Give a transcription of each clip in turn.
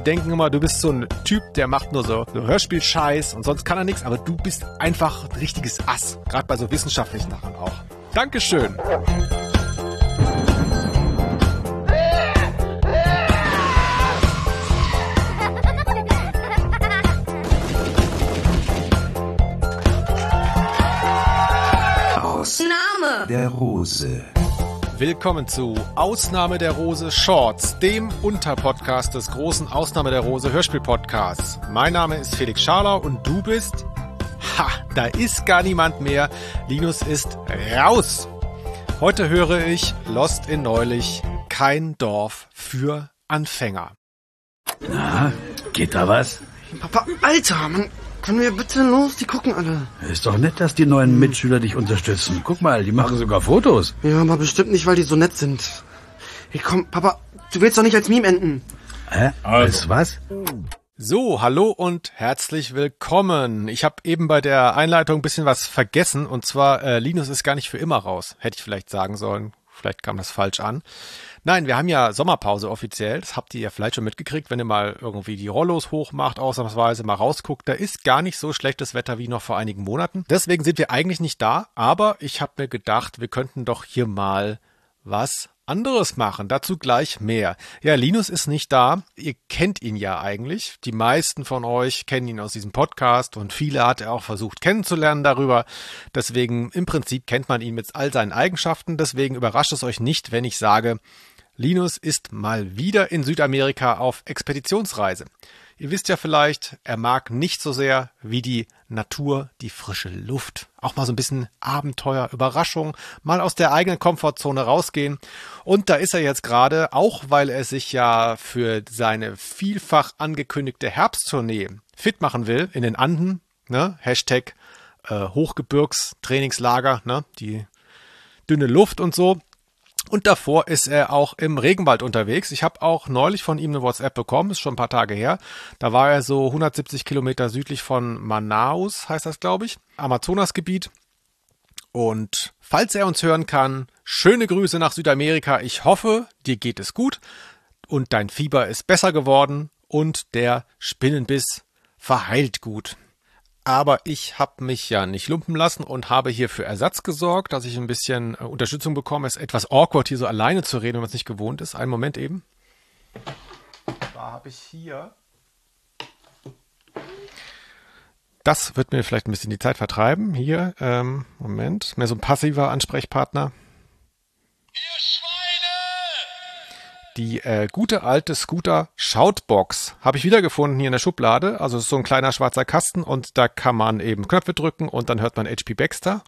denken immer, du bist so ein Typ, der macht nur so Hörspiel-Scheiß und sonst kann er nichts, aber du bist einfach ein richtiges Ass. Gerade bei so wissenschaftlichen Sachen auch. Dankeschön. Ausnahme der Rose. Willkommen zu Ausnahme der Rose Shorts, dem Unterpodcast des großen Ausnahme der Rose Hörspiel-Podcasts. Mein Name ist Felix Scharlau und du bist... da ist gar niemand mehr. Linus ist raus. Heute höre ich Lost in Neulich, kein Dorf für Anfänger. Na, geht da was? Papa, Alter, Mann, können wir bitte los? Die gucken alle. Ist doch nett, dass die neuen Mitschüler dich unterstützen. Guck mal, die machen sogar Fotos. Ja, aber bestimmt nicht, weil die so nett sind. Hey, komm, Papa, du willst doch nicht als Meme enden. Hä? Als was? So, hallo und herzlich willkommen. Ich habe eben bei der Einleitung ein bisschen was vergessen und zwar, Linus ist gar nicht für immer raus. Hätte ich vielleicht sagen sollen. Vielleicht kam das falsch an. Nein, wir haben ja Sommerpause offiziell. Das habt ihr ja vielleicht schon mitgekriegt, wenn ihr mal irgendwie die Rollos hochmacht, ausnahmsweise mal rausguckt. Da ist gar nicht so schlechtes Wetter wie noch vor einigen Monaten. Deswegen sind wir eigentlich nicht da. Aber ich habe mir gedacht, wir könnten doch hier mal was anderes machen. Dazu gleich mehr. Ja, Linus ist nicht da. Ihr kennt ihn ja eigentlich. Die meisten von euch kennen ihn aus diesem Podcast und viele hat er auch versucht kennenzulernen darüber. Deswegen im Prinzip kennt man ihn mit all seinen Eigenschaften. Deswegen überrascht es euch nicht, wenn ich sage, Linus ist mal wieder in Südamerika auf Expeditionsreise. Ihr wisst ja vielleicht, er mag nicht so sehr wie die Natur, die frische Luft. Auch mal so ein bisschen Abenteuer, Überraschung, mal aus der eigenen Komfortzone rausgehen. Und da ist er jetzt gerade, auch weil er sich ja für seine vielfach angekündigte Herbsttournee fit machen will in den Anden, ne? Hashtag Hochgebirgstrainingslager, ne? Die dünne Luft und so. Und davor ist er auch im Regenwald unterwegs. Ich habe auch neulich von ihm eine WhatsApp bekommen, ist schon ein paar Tage her. Da war er so 170 Kilometer südlich von Manaus, heißt das, glaube ich, Amazonasgebiet. Und falls er uns hören kann, schöne Grüße nach Südamerika. Ich hoffe, dir geht es gut und dein Fieber ist besser geworden und der Spinnenbiss verheilt gut. Aber ich habe mich ja nicht lumpen lassen und habe hier für Ersatz gesorgt, dass ich ein bisschen Unterstützung bekomme. Es ist etwas awkward, hier so alleine zu reden, wenn man es nicht gewohnt ist. Einen Moment eben. Da habe ich hier. Das wird mir vielleicht ein bisschen die Zeit vertreiben. Hier, Moment, mehr so ein passiver Ansprechpartner. Ihr Schweine! Die gute alte Scooter-Shoutbox habe ich wiedergefunden hier in der Schublade. Also es ist so ein kleiner schwarzer Kasten und da kann man eben Knöpfe drücken und dann hört man H.P. Baxter.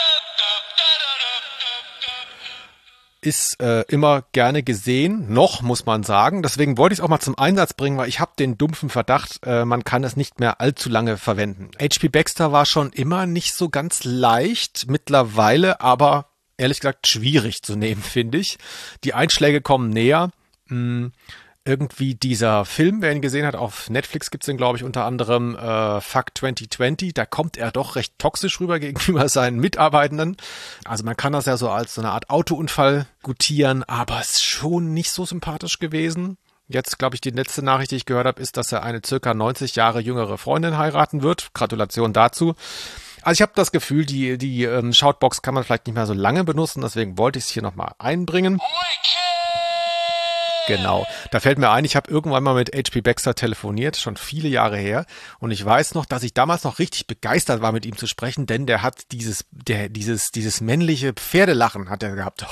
Ist immer gerne gesehen, noch muss man sagen. Deswegen wollte ich es auch mal zum Einsatz bringen, weil ich habe den dumpfen Verdacht, man kann es nicht mehr allzu lange verwenden. H.P. Baxter war schon immer nicht so ganz leicht, mittlerweile aber ehrlich gesagt schwierig zu nehmen, finde ich. Die Einschläge kommen näher. Irgendwie dieser Film, wer ihn gesehen hat, auf Netflix gibt's den, glaube ich, unter anderem Fuck 2020, da kommt er doch recht toxisch rüber gegenüber seinen Mitarbeitenden. Also man kann das ja so als so eine Art Autounfall gutieren, aber es ist schon nicht so sympathisch gewesen. Jetzt, glaube ich, die letzte Nachricht, die ich gehört habe, ist, dass er eine circa 90 Jahre jüngere Freundin heiraten wird. Gratulation dazu. Also ich habe das Gefühl, die Shoutbox kann man vielleicht nicht mehr so lange benutzen, deswegen wollte ich es hier nochmal einbringen. Genau, da fällt mir ein, ich habe irgendwann mal mit H.P. Baxter telefoniert, schon viele Jahre her. Und ich weiß noch, dass ich damals noch richtig begeistert war, mit ihm zu sprechen, denn der hat dieses männliche Pferdelachen hat er gehabt.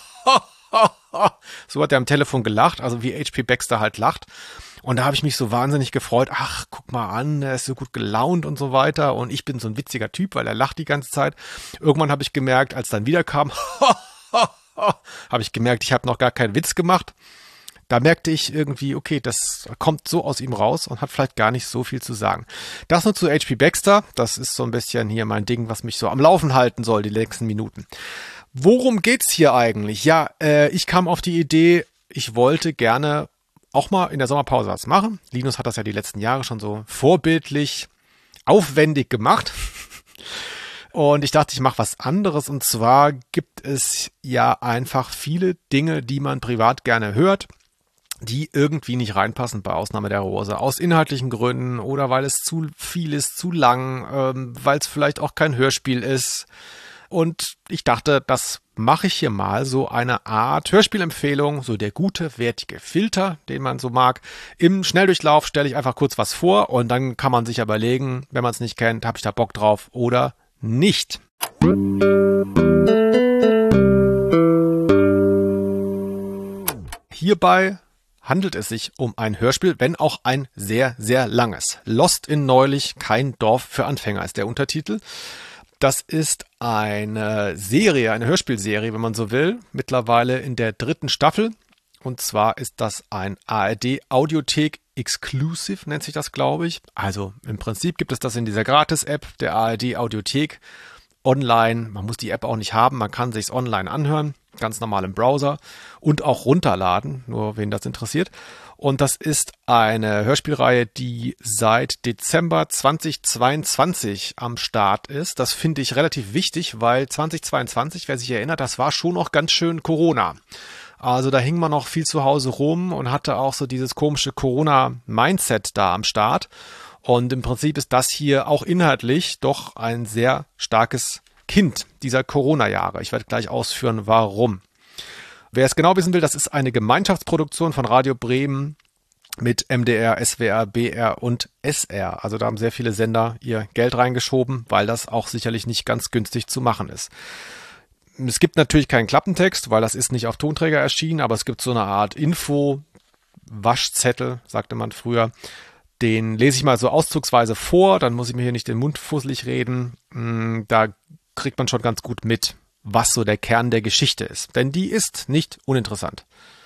So hat er am Telefon gelacht, also wie H.P. Baxter halt lacht. Und da habe ich mich so wahnsinnig gefreut. Ach, guck mal an, er ist so gut gelaunt und so weiter. Und ich bin so ein witziger Typ, weil er lacht die ganze Zeit. Irgendwann habe ich gemerkt, als dann wieder kam, habe ich gemerkt, ich habe noch gar keinen Witz gemacht. Da merkte ich irgendwie, okay, das kommt so aus ihm raus und hat vielleicht gar nicht so viel zu sagen. Das nur zu H.P. Baxter. Das ist so ein bisschen hier mein Ding, was mich so am Laufen halten soll, die nächsten Minuten. Worum geht's hier eigentlich? Ja, ich kam auf die Idee, ich wollte gerne auch mal in der Sommerpause was machen. Linus hat das ja die letzten Jahre schon so vorbildlich aufwendig gemacht. Und ich dachte, ich mache was anderes. Und zwar gibt es ja einfach viele Dinge, die man privat gerne hört, die irgendwie nicht reinpassen, bei Ausnahme der Rose. Aus inhaltlichen Gründen oder weil es zu viel ist, zu lang, weil es vielleicht auch kein Hörspiel ist. Und ich dachte, das mache ich hier mal, so eine Art Hörspielempfehlung, so der gute, wertige Filter, den man so mag. Im Schnelldurchlauf stelle ich einfach kurz was vor und dann kann man sich überlegen, wenn man es nicht kennt, habe ich da Bock drauf oder nicht. Hierbei handelt es sich um ein Hörspiel, wenn auch ein sehr, sehr langes. Lost in Neulich, kein Dorf für Anfänger ist der Untertitel. Das ist eine Serie, eine Hörspielserie, wenn man so will, mittlerweile in der 3. Staffel. Und zwar ist das ein ARD-Audiothek Exclusive, nennt sich das, glaube ich. Also im Prinzip gibt es das in dieser Gratis-App der ARD-Audiothek online. Man muss die App auch nicht haben, man kann sich's online anhören, ganz normal im Browser und auch runterladen, nur wen das interessiert. Und das ist eine Hörspielreihe, die seit Dezember 2022 am Start ist. Das finde ich relativ wichtig, weil 2022, wer sich erinnert, das war schon noch ganz schön Corona. Also da hing man noch viel zu Hause rum und hatte auch so dieses komische Corona-Mindset da am Start. Und im Prinzip ist das hier auch inhaltlich doch ein sehr starkes Kind dieser Corona-Jahre. Ich werde gleich ausführen, warum. Wer es genau wissen will, das ist eine Gemeinschaftsproduktion von Radio Bremen mit MDR, SWR, BR und SR. Also da haben sehr viele Sender ihr Geld reingeschoben, weil das auch sicherlich nicht ganz günstig zu machen ist. Es gibt natürlich keinen Klappentext, weil das ist nicht auf Tonträger erschienen, aber es gibt so eine Art Info-Waschzettel, sagte man früher. Den lese ich mal so auszugsweise vor, dann muss ich mir hier nicht den Mund fusselig reden. Da kriegt man schon ganz gut mit, was so der Kern der Geschichte ist. Denn die ist nicht uninteressant.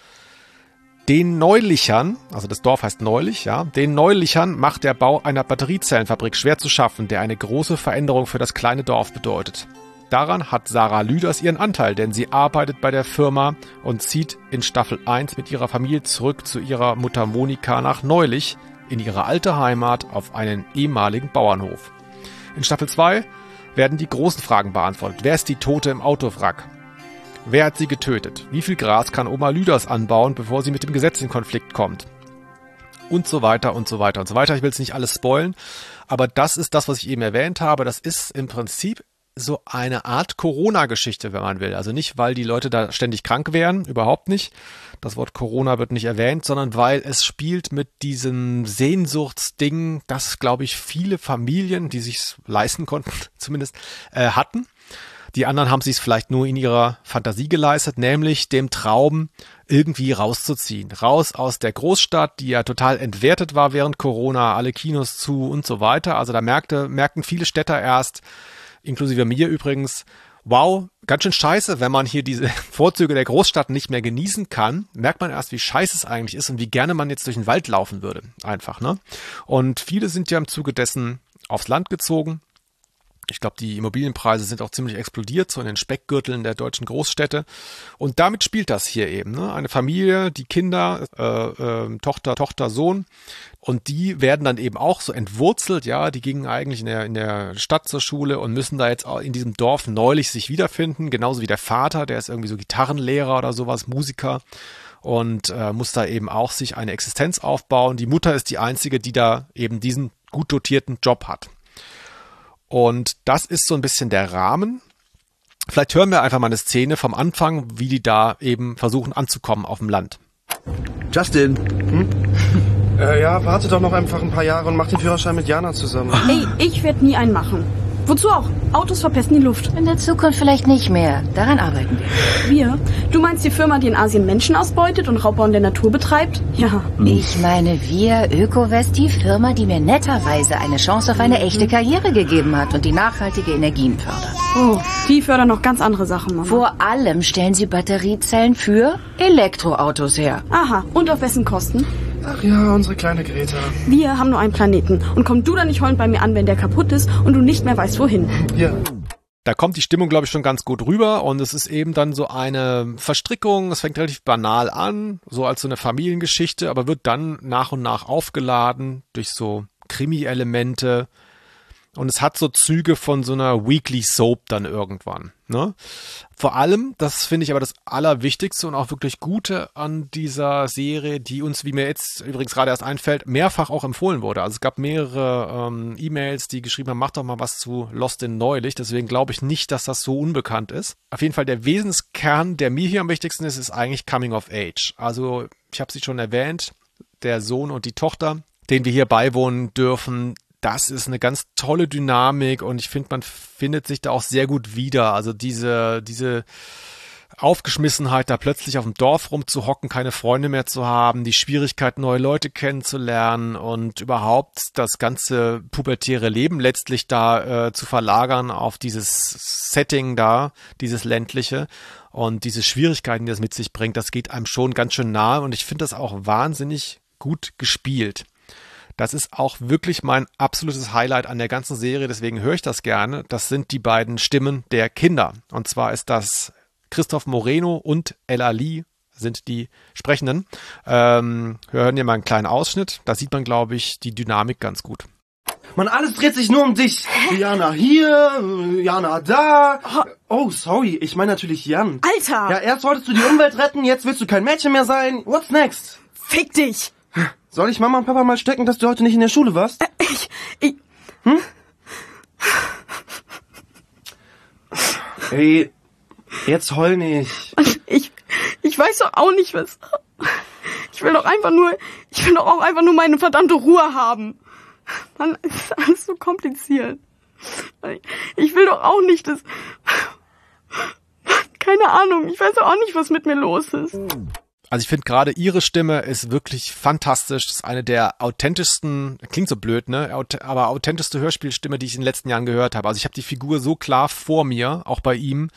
Den Neulichern, also das Dorf heißt Neulich, ja, den Neulichern macht der Bau einer Batteriezellenfabrik schwer zu schaffen, der eine große Veränderung für das kleine Dorf bedeutet. Daran hat Sarah Lüders ihren Anteil, denn sie arbeitet bei der Firma und zieht in Staffel 1 mit ihrer Familie zurück zu ihrer Mutter Monika nach Neulich, in ihre alte Heimat auf einen ehemaligen Bauernhof. In Staffel 2 werden die großen Fragen beantwortet. Wer ist die Tote im Autowrack? Wer hat sie getötet? Wie viel Gras kann Oma Lüders anbauen, bevor sie mit dem Gesetz in Konflikt kommt? Und so weiter und so weiter und so weiter. Ich will es nicht alles spoilen, aber das ist das, was ich eben erwähnt habe. Das ist im Prinzip so eine Art Corona-Geschichte, wenn man will. Also nicht, weil die Leute da ständig krank wären, überhaupt nicht. Das Wort Corona wird nicht erwähnt, sondern weil es spielt mit diesem Sehnsuchtsding, das, glaube ich, viele Familien, die sich's leisten konnten, zumindest hatten. Die anderen haben sich's vielleicht nur in ihrer Fantasie geleistet, nämlich dem Traum, irgendwie rauszuziehen. Raus aus der Großstadt, die ja total entwertet war während Corona, alle Kinos zu und so weiter. Also da merkten viele Städter erst, inklusive mir übrigens, wow, ganz schön scheiße, wenn man hier diese Vorzüge der Großstadt nicht mehr genießen kann, merkt man erst, wie scheiße es eigentlich ist und wie gerne man jetzt durch den Wald laufen würde. Einfach, ne? Und viele sind ja im Zuge dessen aufs Land gezogen. Ich glaube, die Immobilienpreise sind auch ziemlich explodiert, so in den Speckgürteln der deutschen Großstädte. Und damit spielt das hier eben, ne? Eine Familie, die Kinder, Tochter, Sohn. Und die werden dann eben auch so entwurzelt, ja, die gingen eigentlich in der Stadt zur Schule und müssen da jetzt auch in diesem Dorf Neulich sich wiederfinden, genauso wie der Vater, der ist irgendwie so Gitarrenlehrer oder sowas, Musiker und muss da eben auch sich eine Existenz aufbauen. Die Mutter ist die einzige, die da eben diesen gut dotierten Job hat. Und das ist so ein bisschen der Rahmen. Vielleicht hören wir einfach mal eine Szene vom Anfang, wie die da eben versuchen anzukommen auf dem Land. Justin. Ja, warte doch noch einfach ein paar Jahre und mach den Führerschein mit Jana zusammen. Ey, ich werde nie einen machen. Wozu auch? Autos verpesten die Luft. In der Zukunft vielleicht nicht mehr. Daran arbeiten wir. Wir? Du meinst die Firma, die in Asien Menschen ausbeutet und Raubbau in der Natur betreibt? Ja. Ich meine wir, Ökowest, die Firma, die mir netterweise eine Chance auf eine echte Karriere gegeben hat und die nachhaltige Energien fördert. Oh, die fördern noch ganz andere Sachen, Mama. Vor allem stellen sie Batteriezellen für Elektroautos her. Aha, und auf wessen Kosten? Ach ja, unsere kleine Greta. Wir haben nur einen Planeten. Und komm du dann nicht heulend bei mir an, wenn der kaputt ist und du nicht mehr weißt, wohin. Ja. Da kommt die Stimmung, glaube ich, schon ganz gut rüber und es ist eben dann so eine Verstrickung, es fängt relativ banal an, so als so eine Familiengeschichte, aber wird dann nach und nach aufgeladen durch so Krimi-Elemente und es hat so Züge von so einer Weekly Soap dann irgendwann. Ne? Vor allem, das finde ich aber das Allerwichtigste und auch wirklich Gute an dieser Serie, die uns, wie mir jetzt übrigens gerade erst einfällt, mehrfach auch empfohlen wurde. Also es gab mehrere E-Mails, die geschrieben haben, mach doch mal was zu Lost in Neulich. Deswegen glaube ich nicht, dass das so unbekannt ist. Auf jeden Fall der Wesenskern, der mir hier am wichtigsten ist eigentlich Coming of Age. Also ich habe sie schon erwähnt, der Sohn und die Tochter, denen wir hier beiwohnen dürfen. Das ist eine ganz tolle Dynamik und ich finde, man findet sich da auch sehr gut wieder. Also diese Aufgeschmissenheit, da plötzlich auf dem Dorf rumzuhocken, keine Freunde mehr zu haben, die Schwierigkeit, neue Leute kennenzulernen und überhaupt das ganze pubertäre Leben letztlich da zu verlagern auf dieses Setting da, dieses ländliche und diese Schwierigkeiten, die das mit sich bringt, das geht einem schon ganz schön nahe und ich finde das auch wahnsinnig gut gespielt. Das ist auch wirklich mein absolutes Highlight an der ganzen Serie, deswegen höre ich das gerne. Das sind die beiden Stimmen der Kinder. Und zwar ist das Christoph Moreno und Ella Lee sind die Sprechenden. Wir hören hier mal einen kleinen Ausschnitt. Da sieht man, glaube ich, die Dynamik ganz gut. Mann, alles dreht sich nur um dich. Jana hier, Jana da. Oh, sorry, ich meine natürlich Jan. Alter! Ja, erst wolltest du die Umwelt retten, jetzt willst du kein Mädchen mehr sein. What's next? Fick dich! Soll ich Mama und Papa mal stecken, dass du heute nicht in der Schule warst? Ey, jetzt heul nicht. Ich weiß doch auch nicht, was... Ich will doch auch einfach nur meine verdammte Ruhe haben. Mann, es ist alles so kompliziert. Ich will doch auch nicht, dass... Keine Ahnung, ich weiß doch auch nicht, was mit mir los ist. Also ich finde gerade ihre Stimme ist wirklich fantastisch. Das ist eine der authentischsten, klingt so blöd, ne? Aber authentischste Hörspielstimme, die ich in den letzten Jahren gehört habe. Also ich habe die Figur so klar vor mir, auch bei ihm,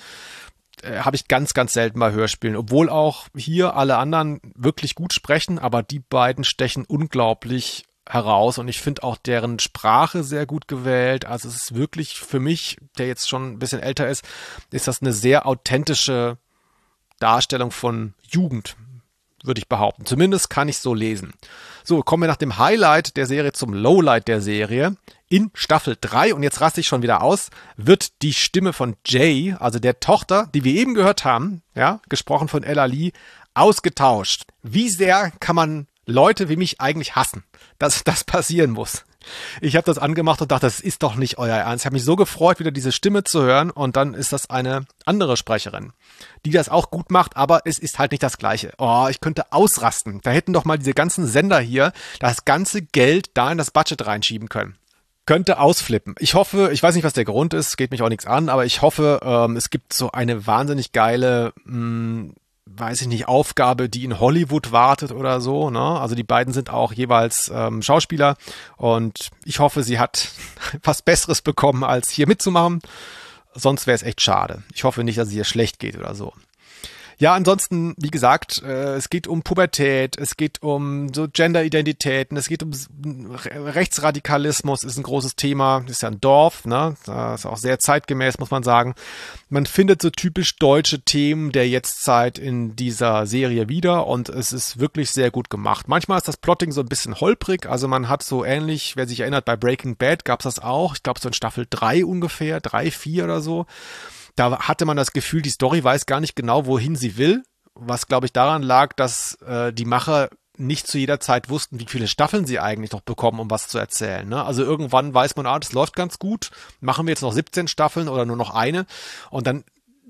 habe ich ganz, ganz selten bei Hörspielen. Obwohl auch hier alle anderen wirklich gut sprechen, aber die beiden stechen unglaublich heraus und ich finde auch deren Sprache sehr gut gewählt. Also es ist wirklich für mich, der jetzt schon ein bisschen älter ist das eine sehr authentische Darstellung von Jugend, würde ich behaupten. Zumindest kann ich so lesen. So, kommen wir nach dem Highlight der Serie zum Lowlight der Serie. In Staffel 3, und jetzt raste ich schon wieder aus, wird die Stimme von Jay, also der Tochter, die wir eben gehört haben, ja, gesprochen von Ella Lee, ausgetauscht. Wie sehr kann man Leute wie mich eigentlich hassen, dass das passieren muss? Ich habe das angemacht und dachte, das ist doch nicht euer Ernst. Ich habe mich so gefreut, wieder diese Stimme zu hören und dann ist das eine andere Sprecherin, die das auch gut macht, aber es ist halt nicht das Gleiche. Oh, ich könnte ausrasten. Da hätten doch mal diese ganzen Sender hier das ganze Geld da in das Budget reinschieben können. Könnte ausflippen. Ich hoffe, ich weiß nicht, was der Grund ist, geht mich auch nichts an, aber ich hoffe, es gibt so eine wahnsinnig geile weiß ich nicht, Aufgabe, die in Hollywood wartet oder so, ne? Also die beiden sind auch jeweils Schauspieler und ich hoffe, sie hat was Besseres bekommen, als hier mitzumachen. Sonst wäre es echt schade. Ich hoffe nicht, dass es ihr schlecht geht oder so. Ja, ansonsten, wie gesagt, es geht um Pubertät, es geht um so Gender-Identitäten, es geht um Rechtsradikalismus, ist ein großes Thema, ist ja ein Dorf, ne? Das ist auch sehr zeitgemäß, muss man sagen. Man findet so typisch deutsche Themen der Jetztzeit in dieser Serie wieder und es ist wirklich sehr gut gemacht. Manchmal ist das Plotting so ein bisschen holprig, also man hat so ähnlich, wer sich erinnert, bei Breaking Bad gab's das auch, ich glaube so in Staffel 3 ungefähr, 3, 4 oder so. Da hatte man das Gefühl, die Story weiß gar nicht genau, wohin sie will, was, glaube ich, daran lag, dass die Macher nicht zu jeder Zeit wussten, wie viele Staffeln sie eigentlich noch bekommen, um was zu erzählen. Ne? Also irgendwann weiß man, das läuft ganz gut, machen wir jetzt noch 17 Staffeln oder nur noch eine und dann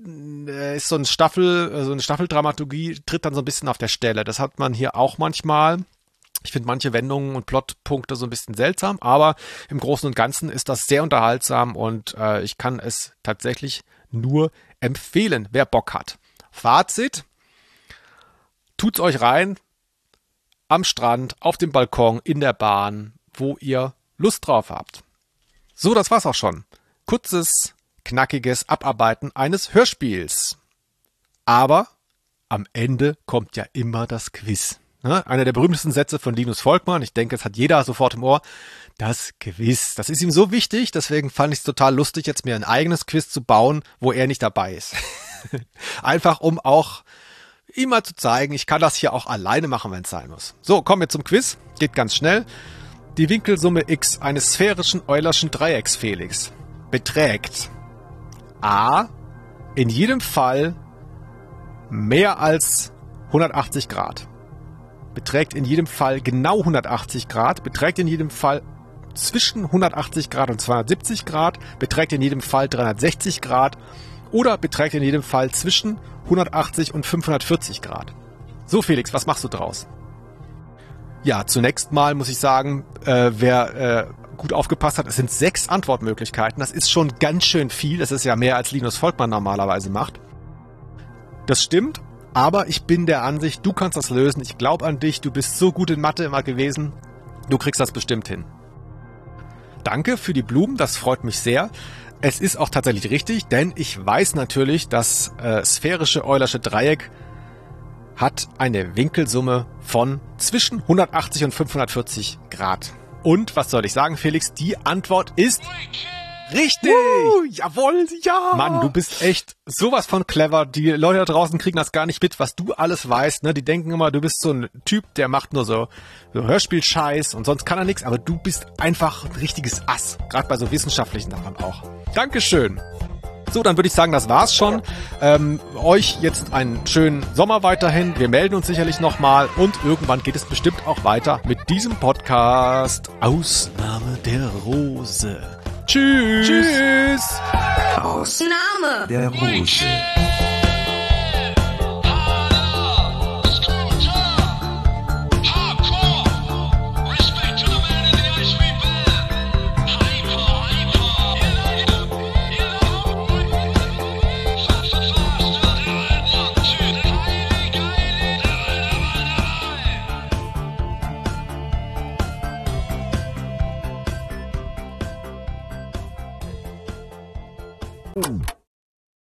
ist so eine Staffeldramaturgie tritt dann so ein bisschen auf der Stelle. Das hat man hier auch manchmal. Ich finde manche Wendungen und Plotpunkte so ein bisschen seltsam, aber im Großen und Ganzen ist das sehr unterhaltsam und ich kann es tatsächlich nur empfehlen, wer Bock hat. Fazit: Tut's euch rein am Strand, auf dem Balkon, in der Bahn, wo ihr Lust drauf habt. So, das war's auch schon. Kurzes, knackiges Abarbeiten eines Hörspiels. Aber am Ende kommt ja immer das Quiz. Einer der berühmtesten Sätze von Linus Volkmann, ich denke, das hat jeder sofort im Ohr, das Quiz. Das ist ihm so wichtig, deswegen fand ich es total lustig, jetzt mir ein eigenes Quiz zu bauen, wo er nicht dabei ist. Einfach, um auch ihm mal zu zeigen, ich kann das hier auch alleine machen, wenn es sein muss. So, kommen wir zum Quiz. Geht ganz schnell. Die Winkelsumme x eines sphärischen Eulerschen Dreiecks, Felix, beträgt a. in jedem Fall mehr als 180 Grad. Beträgt in jedem Fall genau 180 Grad. Beträgt in jedem Fall zwischen 180 Grad und 270 Grad. Beträgt in jedem Fall 360 Grad. Oder beträgt in jedem Fall zwischen 180 und 540 Grad. So, Felix, was machst du draus? Ja, zunächst mal muss ich sagen, wer gut aufgepasst hat, es sind 6 Antwortmöglichkeiten. Das ist schon ganz schön viel. Das ist ja mehr, als Linus Volkmann normalerweise macht. Das stimmt, aber ich bin der Ansicht, du kannst das lösen. Ich glaube an dich. Du bist so gut in Mathe immer gewesen. Du kriegst das bestimmt hin. Danke für die Blumen, das freut mich sehr. Es ist auch tatsächlich richtig, denn ich weiß natürlich, das sphärische Eulersche Dreieck hat eine Winkelsumme von zwischen 180 und 540 Grad. Und, was soll ich sagen, Felix, die Antwort ist richtig! Jawohl, ja! Mann, du bist echt sowas von clever. Die Leute da draußen kriegen das gar nicht mit, was du alles weißt. Ne? Die denken immer, du bist so ein Typ, der macht nur so Hörspiel-Scheiß und sonst kann er nichts. Aber du bist einfach ein richtiges Ass. Gerade bei so wissenschaftlichen Sachen auch. Dankeschön! So, dann würde ich sagen, das war's schon. Euch jetzt einen schönen Sommer weiterhin. Wir melden uns sicherlich nochmal und irgendwann geht es bestimmt auch weiter mit diesem Podcast. Ausnahme der Rose. Tschüss. Ausnahme der Rose.